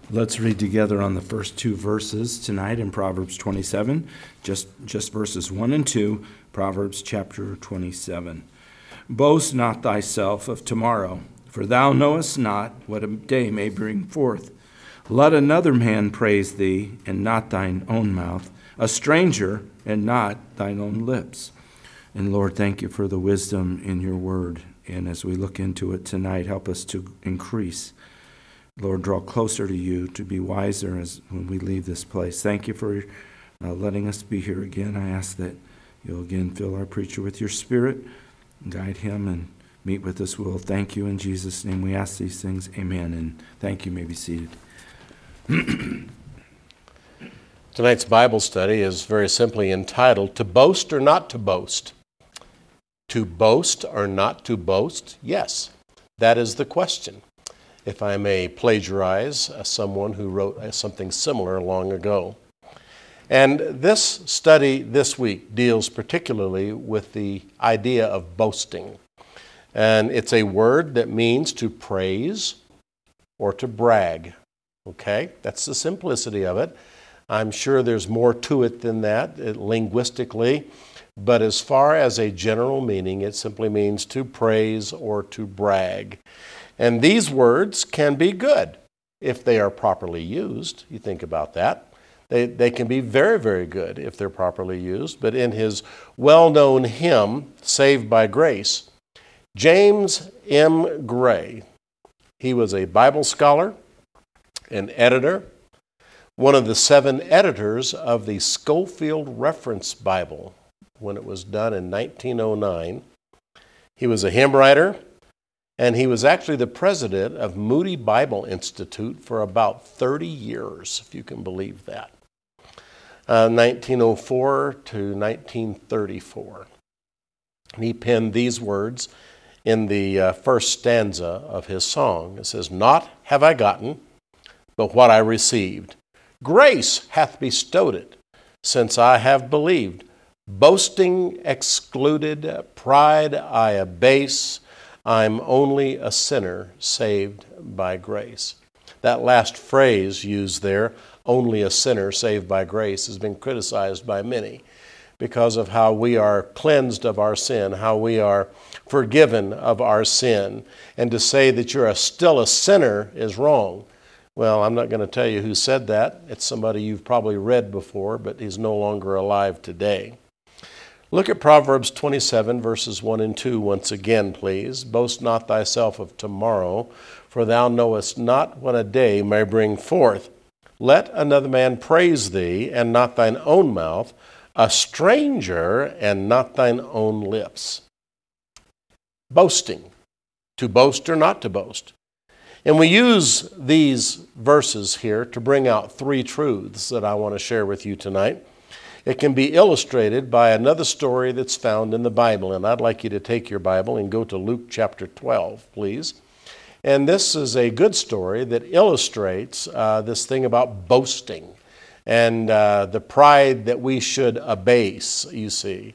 Let's read together on the first two verses tonight in Proverbs 27, just verses 1 and 2, Proverbs chapter 27. Boast not thyself of tomorrow, for thou knowest not what a day may bring forth. Let another man praise thee, and not thine own mouth, a stranger, and not thine own lips. And Lord, thank you for the wisdom in your word. And as we look into it tonight, help us to increase. Lord, draw closer to you to be wiser as when we leave this place. Thank you for letting us be here again. I ask that you'll again fill our preacher with your spirit, guide him, and meet with us. We'll thank you in Jesus' name. We ask these things. Amen. And thank you. You may be seated. Tonight's Bible study is very simply entitled, To Boast or Not to Boast? To boast or not to boast? Yes, that is the question. If I may plagiarize someone who wrote something similar long ago. And this study this week deals particularly with the idea of boasting. And it's a word that means to praise or to brag. Okay, that's the simplicity of it. I'm sure there's more to it than that linguistically. But as far as a general meaning, it simply means to praise or to brag. And these words can be good if they are properly used. You think about that. They can be very, very good if they're properly used. But in his well-known hymn, Saved by Grace, James M. Gray, he was a Bible scholar, an editor, one of the 7 editors of the Scofield Reference Bible when it was done in 1909. He was a hymn writer, and he was actually the president of Moody Bible Institute for about 30 years, if you can believe that. 1904 to 1934. And he penned these words in the first stanza of his song. It says, Naught have I gotten, but what I received. Grace hath bestowed it, since I have believed. Boasting excluded, pride I abase. I'm only a sinner saved by grace. That last phrase used there, only a sinner saved by grace, has been criticized by many because of how we are cleansed of our sin, how we are forgiven of our sin. And to say that you're still a sinner is wrong. Well, I'm not going to tell you who said that. It's somebody you've probably read before, but he's no longer alive today. Look at Proverbs 27, verses 1 and 2 once again, please. Boast not thyself of tomorrow, for thou knowest not what a day may bring forth. Let another man praise thee, and not thine own mouth, a stranger, and not thine own lips. Boasting. To boast or not to boast. And we use these verses here to bring out 3 truths that I want to share with you tonight. It can be illustrated by another story that's found in the Bible. And I'd like you to take your Bible and go to Luke chapter 12, please. And this is a good story that illustrates this thing about boasting and the pride that we should abase, you see.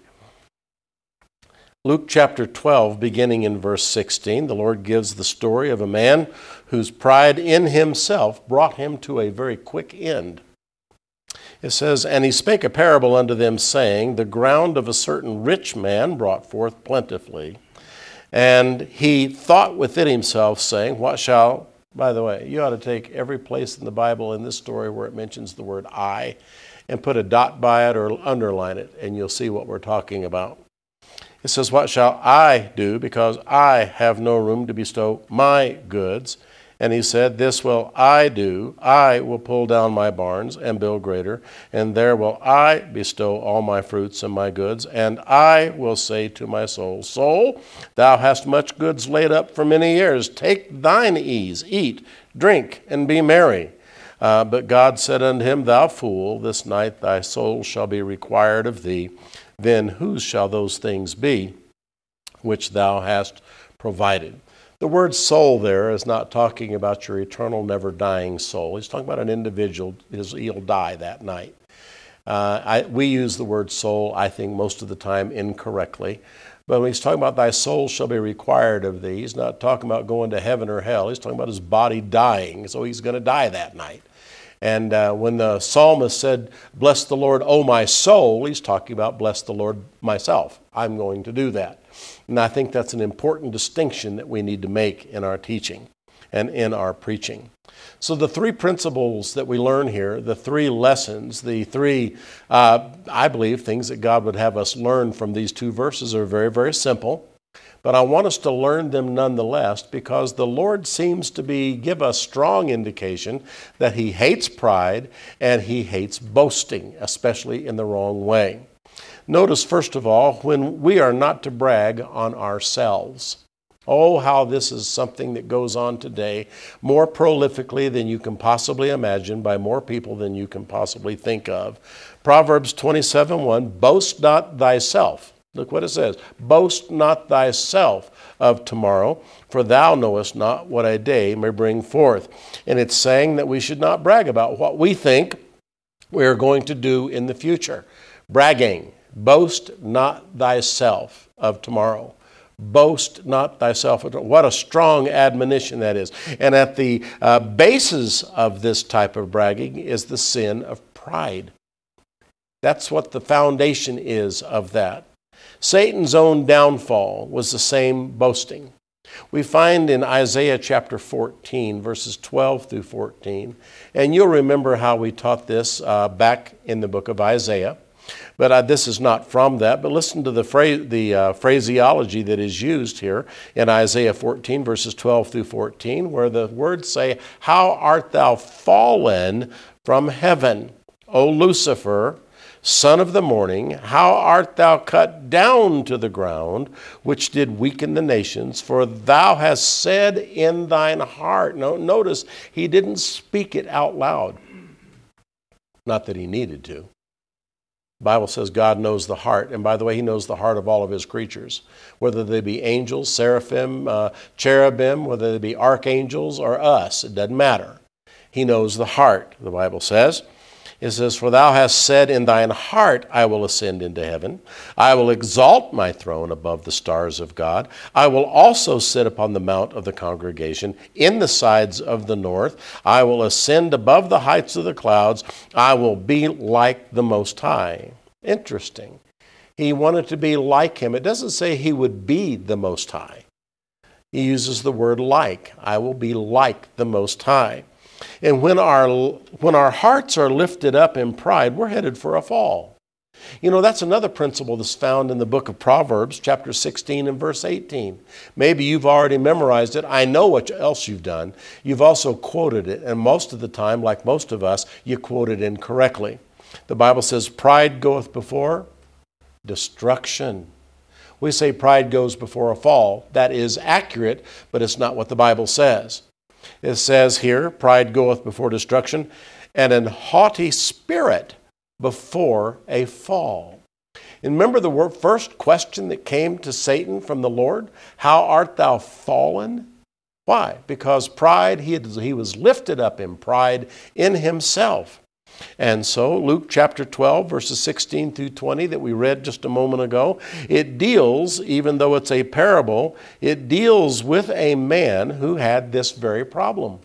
Luke chapter 12, beginning in verse 16, the Lord gives the story of a man whose pride in himself brought him to a very quick end. It says, And he spake a parable unto them, saying, The ground of a certain rich man brought forth plentifully. And he thought within himself, saying, By the way, you ought to take every place in the Bible in this story where it mentions the word I, and put a dot by it or underline it, and you'll see what we're talking about. It says, What shall I do, because I have no room to bestow my goods? And he said, This will I do. I will pull down my barns and build greater, and there will I bestow all my fruits and my goods. And I will say to my soul, Soul, thou hast much goods laid up for many years. Take thine ease, eat, drink, and be merry. But God said unto him, Thou fool, this night thy soul shall be required of thee. Then whose shall those things be which thou hast provided? The word soul there is not talking about your eternal, never-dying soul. He's talking about an individual. He'll die that night. We use the word soul, I think, most of the time incorrectly. But when he's talking about thy soul shall be required of thee, he's not talking about going to heaven or hell. He's talking about his body dying, so he's going to die that night. And when the psalmist said, bless the Lord, O my soul, he's talking about bless the Lord myself. I'm going to do that. And I think that's an important distinction that we need to make in our teaching and in our preaching. So the three principles that we learn here, the three lessons, the three, I believe, things that God would have us learn from these two verses are very, very simple. But I want us to learn them nonetheless because the Lord seems to give us strong indication that he hates pride and he hates boasting, especially in the wrong way. Notice, first of all, when we are not to brag on ourselves. Oh, how this is something that goes on today more prolifically than you can possibly imagine by more people than you can possibly think of. Proverbs 27:1, boast not thyself. Look what it says. Boast not thyself of tomorrow, for thou knowest not what a day may bring forth. And it's saying that we should not brag about what we think we are going to do in the future. Bragging. Boast not thyself of tomorrow. Boast not thyself. What a strong admonition that is. And at the basis of this type of bragging is the sin of pride. That's what the foundation is of that. Satan's own downfall was the same boasting. We find in Isaiah chapter 14, verses 12 through 14, and you'll remember how we taught this back in the book of Isaiah. But this is not from that. But listen to the phraseology that is used here in Isaiah 14, verses 12 through 14, where the words say, how art thou fallen from heaven, O Lucifer, son of the morning, how art thou cut down to the ground, which did weaken the nations? For thou hast said in thine heart. Notice, he didn't speak it out loud. Not that he needed to. The Bible says God knows the heart. And by the way, he knows the heart of all of his creatures, whether they be angels, seraphim, cherubim, whether they be archangels or us. It doesn't matter. He knows the heart, the Bible says. It says, for thou hast said in thine heart, I will ascend into heaven. I will exalt my throne above the stars of God. I will also sit upon the mount of the congregation in the sides of the north. I will ascend above the heights of the clouds. I will be like the Most High. Interesting. He wanted to be like him. It doesn't say he would be the Most High. He uses the word like. I will be like the Most High. And when our hearts are lifted up in pride, we're headed for a fall. You know, that's another principle that's found in the book of Proverbs, chapter 16 and verse 18. Maybe you've already memorized it. I know what else you've done. You've also quoted it, and most of the time, like most of us, you quote it incorrectly. The Bible says, pride goeth before destruction. We say pride goes before a fall. That is accurate, but it's not what the Bible says. It says here, pride goeth before destruction, and an haughty spirit before a fall. And remember the first question that came to Satan from the Lord? How art thou fallen? Why? Because pride, he was lifted up in pride in himself. And so Luke chapter 12, verses 16 through 20 that we read just a moment ago, it deals, even though it's a parable, it deals with a man who had this very problem.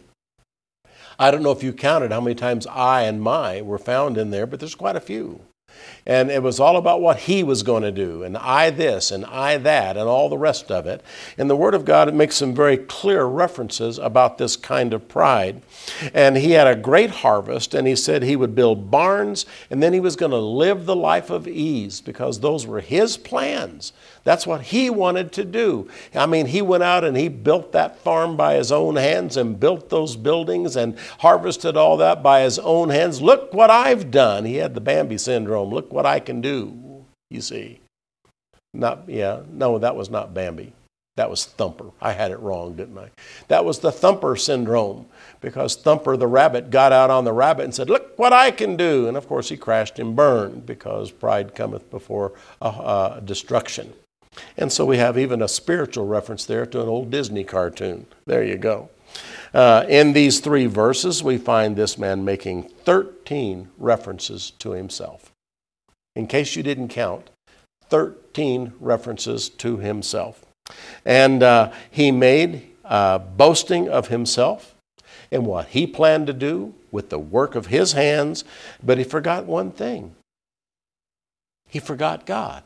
I don't know if you counted how many times I and my were found in there, but there's quite a few. And it was all about what he was going to do, and I this, and I that, and all the rest of it. In the Word of God, it makes some very clear references about this kind of pride. And he had a great harvest, and he said he would build barns, and then he was going to live the life of ease, because those were his plans. That's what he wanted to do. I mean, he went out and he built that farm by his own hands and built those buildings and harvested all that by his own hands. Look what I've done. He had the Bambi syndrome. Look what I can do, you see. No, that was not Bambi. That was Thumper. I had it wrong, didn't I? That was the Thumper syndrome, because Thumper the rabbit got out on the rabbit and said, look what I can do. And of course he crashed and burned, because pride cometh before destruction. And so we have even a spiritual reference there to an old Disney cartoon. There you go. In these three verses, we find this man making 13 references to himself. In case you didn't count, 13 references to himself. And he made boasting of himself and what he planned to do with the work of his hands, but he forgot one thing. He forgot God.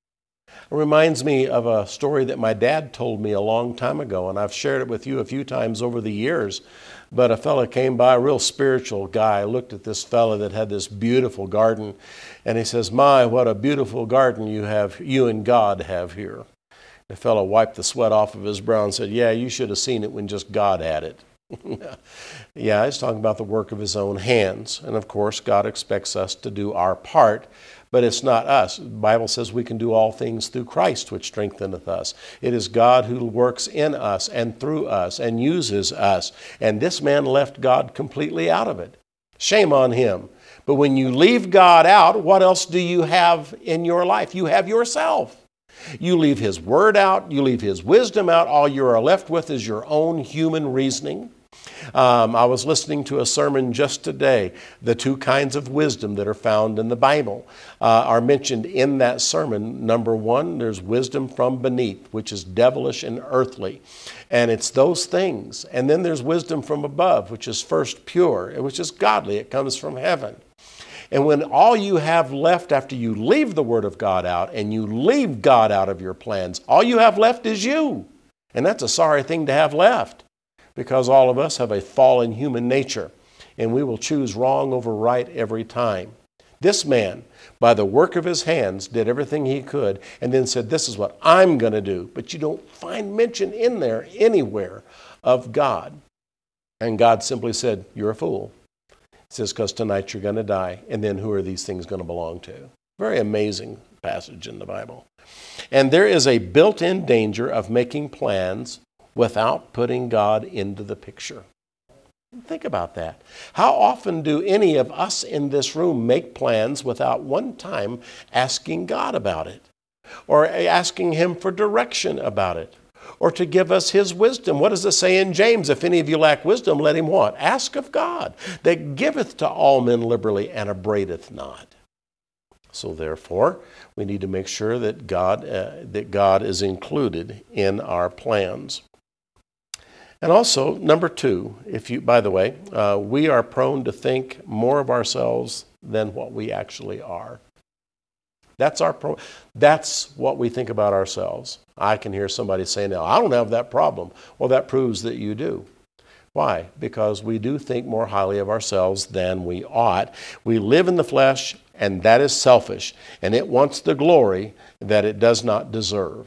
It reminds me of a story that my dad told me a long time ago, and I've shared it with you a few times over the years. But a fella came by, a real spiritual guy, looked at this fella that had this beautiful garden, and he says, "My, what a beautiful garden you and God have here." The fellow wiped the sweat off of his brow and said, "Yeah, you should have seen it when just God had it." Yeah, he's talking about the work of his own hands. And of course, God expects us to do our part, but it's not us. The Bible says we can do all things through Christ, which strengtheneth us. It is God who works in us and through us and uses us. And this man left God completely out of it. Shame on him. But when you leave God out, what else do you have in your life? You have yourself. You leave His Word out. You leave His wisdom out. All you are left with is your own human reasoning. I was listening to a sermon just today. The two kinds of wisdom that are found in the Bible are mentioned in that sermon. Number one, there's wisdom from beneath, which is devilish and earthly. And it's those things. And then there's wisdom from above, which is first pure, which is godly. It comes from heaven. And when all you have left after you leave the Word of God out and you leave God out of your plans, all you have left is you. And that's a sorry thing to have left, because all of us have a fallen human nature, and we will choose wrong over right every time. This man, by the work of his hands, did everything he could and then said, "This is what I'm going to do." But you don't find mention in there anywhere of God. And God simply said, "You're a fool." It says, "Because tonight you're going to die, and then who are these things going to belong to?" Very amazing passage in the Bible. And there is a built-in danger of making plans without putting God into the picture. Think about that. How often do any of us in this room make plans without one time asking God about it, or asking Him for direction about it, or to give us His wisdom? What does it say in James? If any of you lack wisdom, let him what? Ask of God, that giveth to all men liberally and upbraideth not. So therefore, we need to make sure that God is included in our plans. And also, number two, by the way, we are prone to think more of ourselves than what we actually are. That's what we think about ourselves. I can hear somebody say, "Now, I don't have that problem." Well, that proves that you do. Why? Because we do think more highly of ourselves than we ought. We live in the flesh, and that is selfish, and it wants the glory that it does not deserve.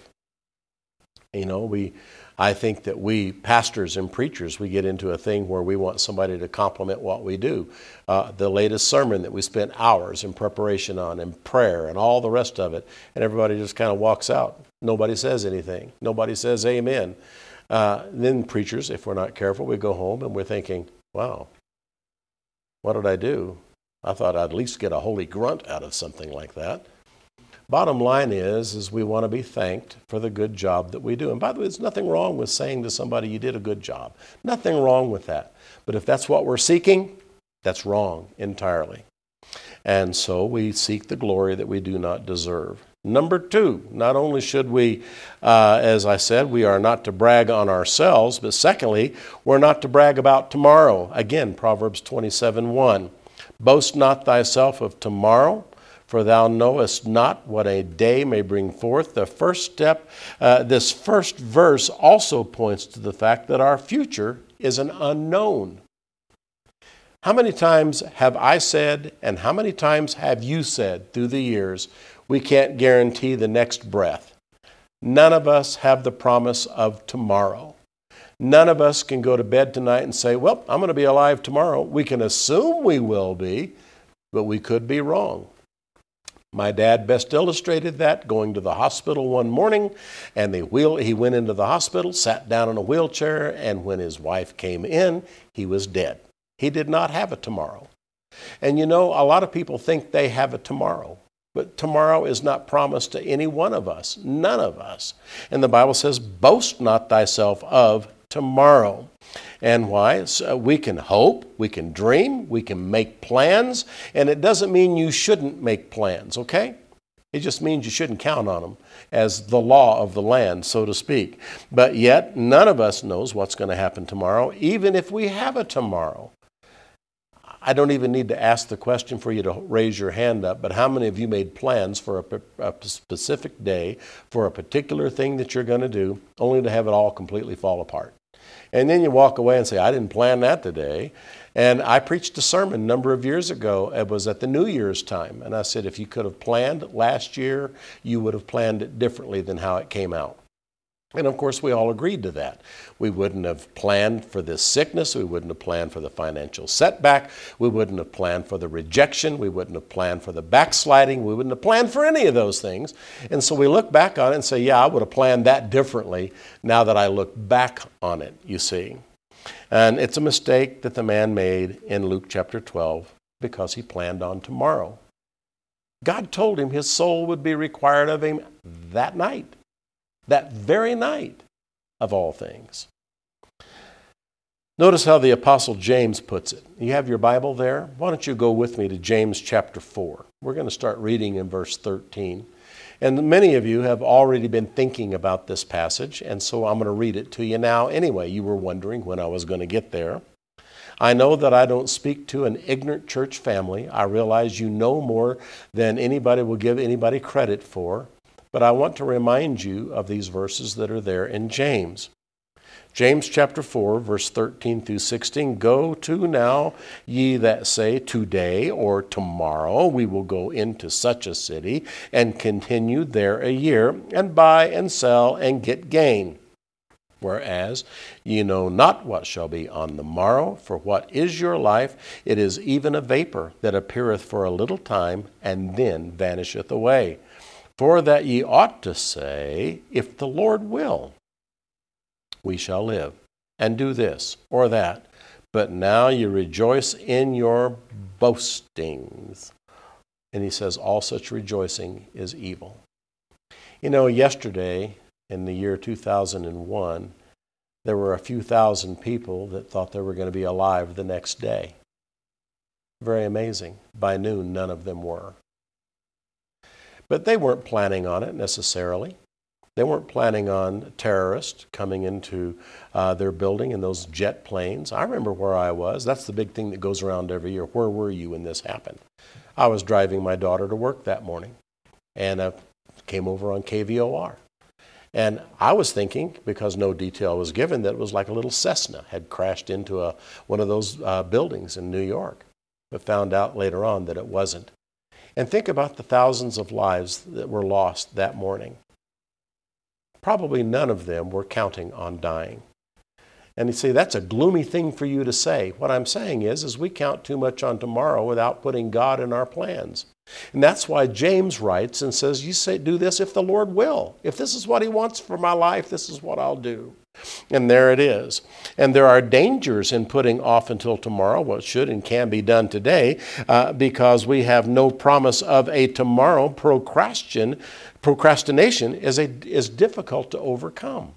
I think that we pastors and preachers, we get into a thing where we want somebody to compliment what we do. The latest sermon that we spent hours in preparation on, and prayer, and all the rest of it, and everybody just kind of walks out. Nobody says anything. Nobody says amen. Then preachers, if we're not careful, we go home and we're thinking, "Wow, what did I do? I thought I'd at least get a holy grunt out of something like that." Bottom line is we want to be thanked for the good job that we do. And by the way, there's nothing wrong with saying to somebody, "You did a good job." Nothing wrong with that. But if that's what we're seeking, that's wrong entirely. And so we seek the glory that we do not deserve. Number two, not only should we, as I said, we are not to brag on ourselves, but secondly, we're not to brag about tomorrow. Again, Proverbs 27:1. "Boast not thyself of tomorrow, for thou knowest not what a day may bring forth." The first step, this first verse also points to the fact that our future is an unknown. How many times have I said, and how many times have you said through the years, we can't guarantee the next breath? None of us have the promise of tomorrow. None of us can go to bed tonight and say, "Well, I'm going to be alive tomorrow." We can assume we will be, but we could be wrong. My dad best illustrated that going to the hospital one morning, and he went into the hospital, sat down in a wheelchair, and when his wife came in, he was dead. He did not have a tomorrow. And a lot of people think they have a tomorrow, but tomorrow is not promised to any one of us, none of us. And the Bible says, "Boast not thyself of tomorrow." And why? So we can hope, we can dream, we can make plans, and it doesn't mean you shouldn't make plans, okay? It just means you shouldn't count on them as the law of the land, so to speak. But yet, none of us knows what's going to happen tomorrow, even if we have a tomorrow. I don't even need to ask the question for you to raise your hand up, but how many of you made plans for a specific day, for a particular thing that you're going to do, only to have it all completely fall apart? And then you walk away and say, I didn't plan that today. And I preached a sermon a number of years ago. It was at the New Year's time. And I said, if you could have planned last year, you would have planned it differently than how it came out. And of course, we all agreed to that. We wouldn't have planned for this sickness. We wouldn't have planned for the financial setback. We wouldn't have planned for the rejection. We wouldn't have planned for the backsliding. We wouldn't have planned for any of those things. And so we look back on it and say, yeah, I would have planned that differently now that I look back on it, you see. And it's a mistake that the man made in Luke chapter 12 because he planned on tomorrow. God told him his soul would be required of him that night. That very night of all things. Notice how the Apostle James puts it. You have your Bible there? Why don't you go with me to James chapter 4. We're going to start reading in verse 13. And many of you have already been thinking about this passage, and so I'm going to read it to you now anyway. You were wondering when I was going to get there. I know that I don't speak to an ignorant church family. I realize you know more than anybody will give anybody credit for. But I want to remind you of these verses that are there in James. James chapter 4, verse 13 through 16. Go to now, ye that say, today or tomorrow we will go into such a city and continue there a year, and buy and sell and get gain. Whereas ye know not what shall be on the morrow, for what is your life? It is even a vapor that appeareth for a little time, and then vanisheth away. For that ye ought to say, if the Lord will, we shall live, and do this or that. But now you rejoice in your boastings. And he says, all such rejoicing is evil. You know, yesterday, in the year 2001, there were a few thousand people that thought they were going to be alive the next day. Very amazing. By noon, none of them were. But they weren't planning on it necessarily. They weren't planning on terrorists coming into their building in those jet planes. I remember where I was. That's the big thing that goes around every year. Where were you when this happened? I was driving my daughter to work that morning, and I came over on KVOR. And I was thinking, because no detail was given, that it was like a little Cessna had crashed into one of those buildings in New York. But found out later on that it wasn't. And think about the thousands of lives that were lost that morning. Probably none of them were counting on dying. And you say, that's a gloomy thing for you to say. What I'm saying is we count too much on tomorrow without putting God in our plans. And that's why James writes and says, you say, do this if the Lord will. If this is what he wants for my life, this is what I'll do. And there it is. And there are dangers in putting off until tomorrow what should and can be done today because we have no promise of a tomorrow. Procrastination is difficult to overcome.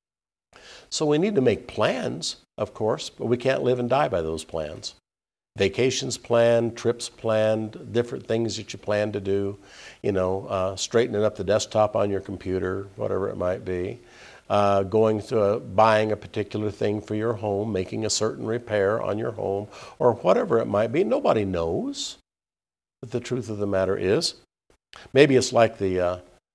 So we need to make plans, of course, but we can't live and die by those plans. Vacations planned, trips planned, different things that you plan to do, straightening up the desktop on your computer, whatever it might be. Going to buying a particular thing for your home, making a certain repair on your home, or whatever it might be. Nobody knows. But the truth of the matter is, maybe it's like no,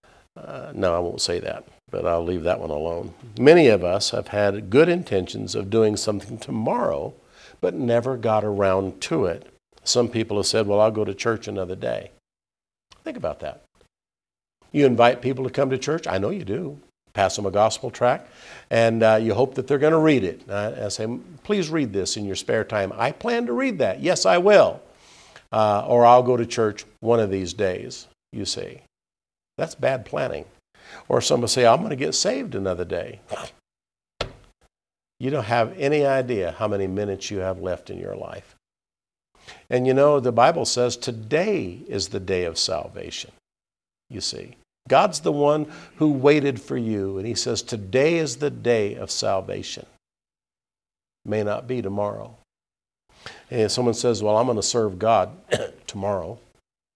I won't say that, but I'll leave that one alone. Many of us have had good intentions of doing something tomorrow, but never got around to it. Some people have said, well, I'll go to church another day. Think about that. You invite people to come to church? I know you do. Pass them a gospel tract, and you hope that they're going to read it. I say, please read this in your spare time. I plan to read that. Yes, I will. Or I'll go to church one of these days, you see. That's bad planning. Or some will say, I'm going to get saved another day. You don't have any idea how many minutes you have left in your life. And the Bible says today is the day of salvation, you see. God's the one who waited for you, and he says today is the day of salvation. May not be tomorrow. And if someone says, well, I'm going to serve God tomorrow,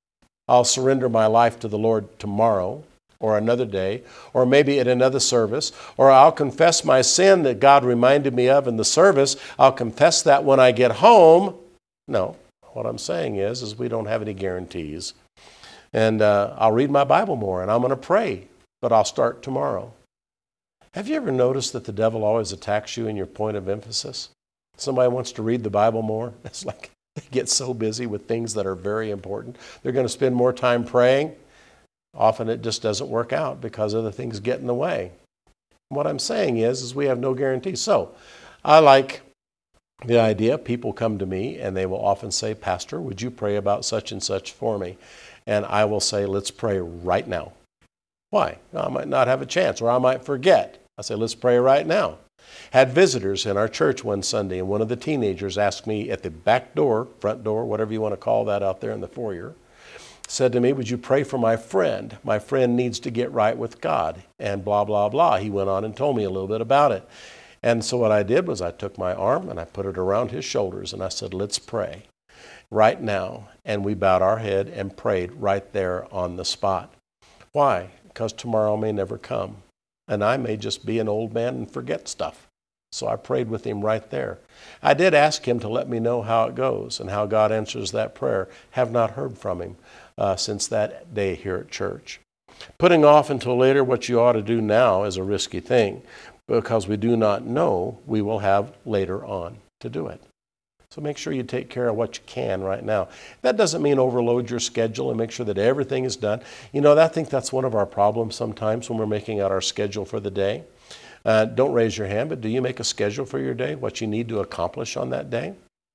I'll surrender my life to the Lord tomorrow or another day, or maybe at another service, or I'll confess my sin that God reminded me of in the service. I'll confess that when I get home. No, what I'm saying is we don't have any guarantees. And I'll read my Bible more, and I'm going to pray, but I'll start tomorrow. Have you ever noticed that the devil always attacks you in your point of emphasis? Somebody wants to read the Bible more. It's like they get so busy with things that are very important. They're going to spend more time praying. Often it just doesn't work out because other things get in the way. What I'm saying is we have no guarantee. So I like the idea. People come to me and they will often say, Pastor, would you pray about such and such for me? And I will say, let's pray right now. Why? I might not have a chance, or I might forget. I say, let's pray right now. Had visitors in our church one Sunday, and one of the teenagers asked me at the back door, front door, whatever you want to call that out there in the foyer, said to me, would you pray for my friend? My friend needs to get right with God, and blah, blah, blah. He went on and told me a little bit about it. And so what I did was I took my arm and I put it around his shoulders, and I said, let's pray right now. And we bowed our head and prayed right there on the spot. Why? Because tomorrow may never come, and I may just be an old man and forget stuff. So I prayed with him right there. I did ask him to let me know how it goes and how God answers that prayer. Have not heard from him since that day here at church. Putting off until later what you ought to do now is a risky thing, because we do not know we will have later on to do it. So make sure you take care of what you can right now. That doesn't mean overload your schedule and make sure that everything is done. You know, I think that's one of our problems sometimes when we're making out our schedule for the day. Don't raise your hand, but do you make a schedule for your day, what you need to accomplish on that day?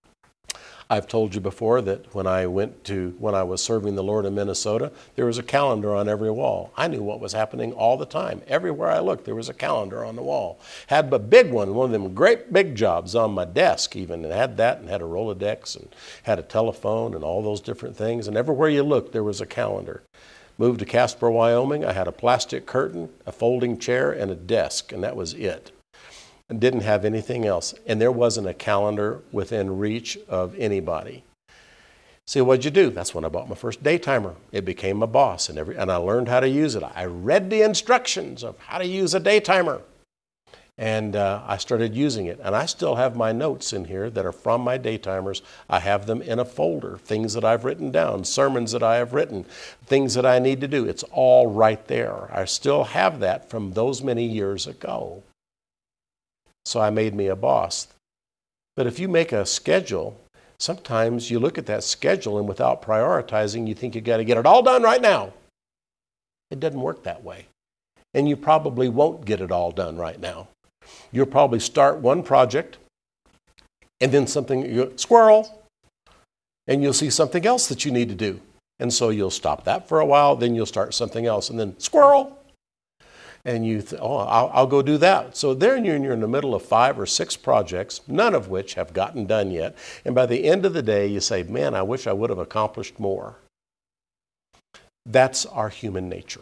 I've told you before that when I was serving the Lord in Minnesota, there was a calendar on every wall. I knew what was happening all the time. Everywhere I looked, there was a calendar on the wall. Had a big one of them great big jobs on my desk even, and had that, and had a Rolodex, and had a telephone, and all those different things. And everywhere you looked, there was a calendar. Moved to Casper, Wyoming, I had a plastic curtain, a folding chair, and a desk, and that was it. And didn't have anything else. And there wasn't a calendar within reach of anybody. See, what'd you do? That's when I bought my first day timer. It became my boss, and I learned how to use it. I read the instructions of how to use a day timer. And I started using it. And I still have my notes in here that are from my day timers. I have them in a folder, things that I've written down, sermons that I have written, things that I need to do. It's all right there. I still have that from those many years ago. So I made me a boss. But if you make a schedule, sometimes you look at that schedule and without prioritizing, you think you got to get it all done right now. It doesn't work that way. And you probably won't get it all done right now. You'll probably start one project and then squirrel, and you'll see something else that you need to do. And so you'll stop that for a while, then you'll start something else, and then squirrel. And you I'll go do that. So there you're in the middle of 5 or 6 projects, none of which have gotten done yet. And by the end of the day, you say, man, I wish I would have accomplished more. That's our human nature.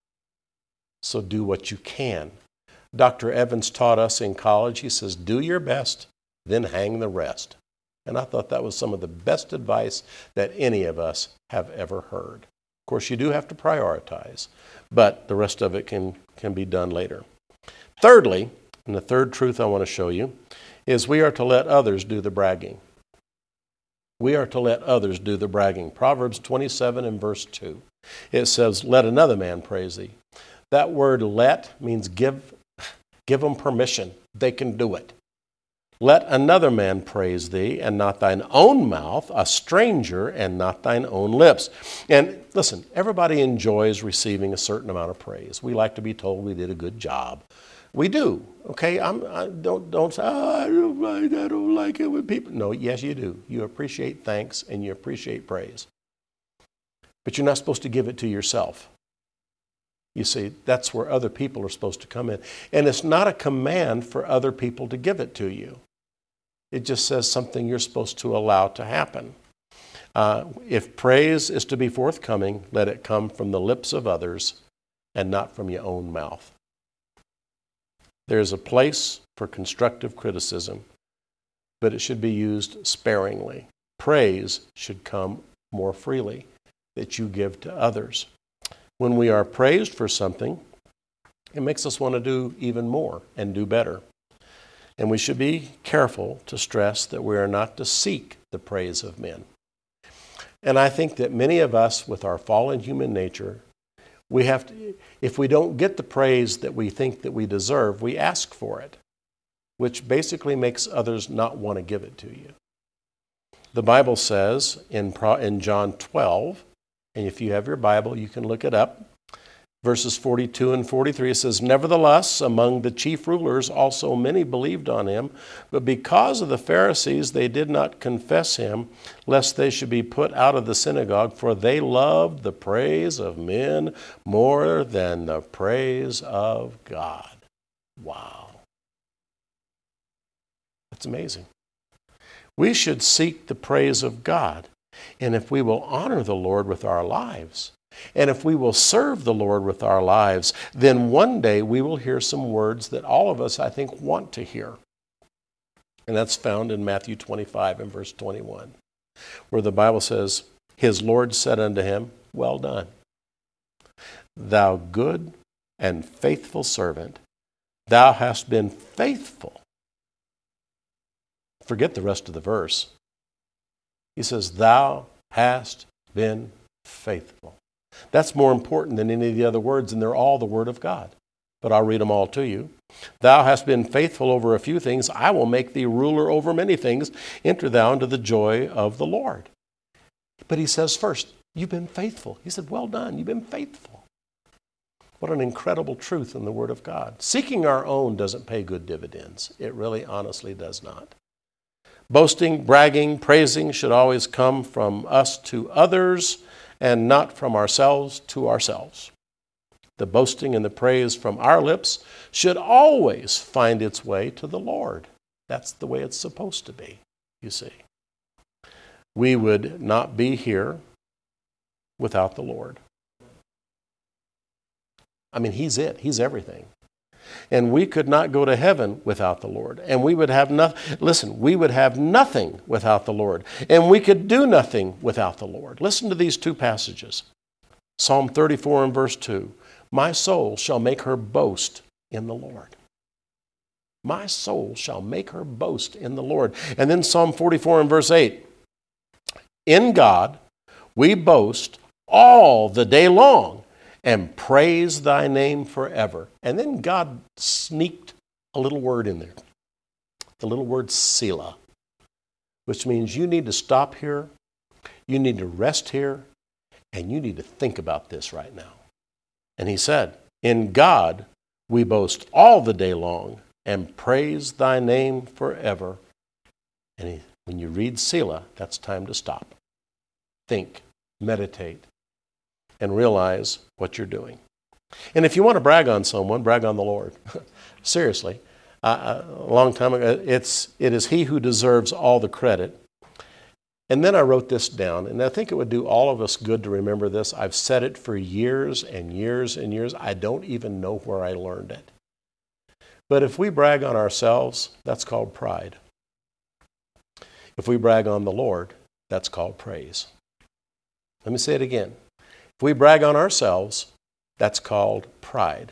So do what you can. Dr. Evans taught us in college, he says, do your best, then hang the rest. And I thought that was some of the best advice that any of us have ever heard. Of course, you do have to prioritize, but the rest of it can be done later. Thirdly, and the third truth I want to show you, is we are to let others do the bragging. We are to let others do the bragging. Proverbs 27 and verse 2. It says, let another man praise thee. That word let means give them permission. They can do it. Let another man praise thee, and not thine own mouth, a stranger, and not thine own lips. And listen, everybody enjoys receiving a certain amount of praise. We like to be told we did a good job. We do. Okay, don't say, I don't like it when people. No, yes, you do. You appreciate thanks and you appreciate praise. But you're not supposed to give it to yourself. You see, that's where other people are supposed to come in. And it's not a command for other people to give it to you. It just says something you're supposed to allow to happen. If praise is to be forthcoming, let it come from the lips of others and not from your own mouth. There's a place for constructive criticism, but it should be used sparingly. Praise should come more freely. that you give to others. When we are praised for something, it makes us want to do even more and do better. And we should be careful to stress that we are not to seek the praise of men. And I think that many of us, with our fallen human nature, we have to, if we don't get the praise that we think that we deserve, we ask for it, which basically makes others not want to give it to you. The Bible says in John 12, and if you have your Bible, you can look it up, verses 42 and 43, it says, "Nevertheless, among the chief rulers also many believed on him, but because of the Pharisees they did not confess him, lest they should be put out of the synagogue, for they loved the praise of men more than the praise of God." Wow. That's amazing. We should seek the praise of God, and if we will honor the Lord with our lives, and if we will serve the Lord with our lives, then one day we will hear some words that all of us, I think, want to hear. And that's found in Matthew 25 and verse 21, where the Bible says, "His Lord said unto him, Well done, thou good and faithful servant. Thou hast been faithful." Forget the rest of the verse. He says, "Thou hast been faithful." That's more important than any of the other words, and they're all the Word of God. But I'll read them all to you. "Thou hast been faithful over a few things. I will make thee ruler over many things. Enter thou into the joy of the Lord." But he says first, you've been faithful. He said, well done, you've been faithful. What an incredible truth in the Word of God. Seeking our own doesn't pay good dividends. It really honestly does not. Boasting, bragging, praising should always come from us to others and not from ourselves to ourselves. The boasting and the praise from our lips should always find its way to the Lord. That's the way it's supposed to be, you see. We would not be here without the Lord. I mean, He's it. He's everything. And we could not go to heaven without the Lord. And we would have nothing. Listen, we would have nothing without the Lord. And we could do nothing without the Lord. Listen to these two passages. Psalm 34 and verse 2. "My soul shall make her boast in the Lord." My soul shall make her boast in the Lord. And then Psalm 44 and verse 8. "In God we boast all the day long, and praise thy name forever." And then God sneaked a little word in there, the little word Selah, which means you need to stop here, you need to rest here, and you need to think about this right now. And he said, "In God we boast all the day long, and praise thy name forever." And when you read Selah, that's time to stop, think, meditate, and realize what you're doing. And if you want to brag on someone, brag on the Lord. Seriously. A long time ago, it is He who deserves all the credit. And then I wrote this down, and I think it would do all of us good to remember this. I've said it for years and years and years. I don't even know where I learned it. But if we brag on ourselves, that's called pride. If we brag on the Lord, that's called praise. Let me say it again. If we brag on ourselves, that's called pride.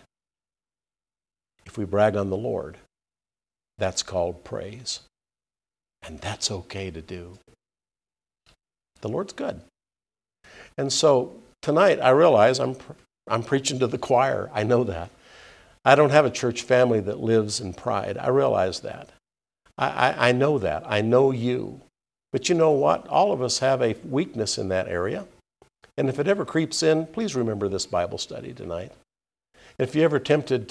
If we brag on the Lord, that's called praise. And that's okay to do. The Lord's good. And so tonight I realize I'm preaching to the choir. I know that. I don't have a church family that lives in pride. I realize that. I know that. I know you. But you know what? All of us have a weakness in that area. And if it ever creeps in, please remember this Bible study tonight. If you're ever tempted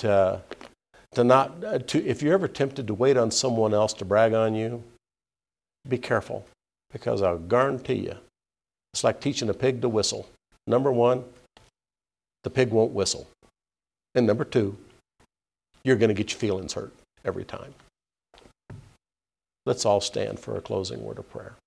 if you're ever tempted to wait on someone else to brag on you, be careful, because I'll guarantee you, it's like teaching a pig to whistle. Number one, the pig won't whistle. And number two, you're going to get your feelings hurt every time. Let's all stand for a closing word of prayer.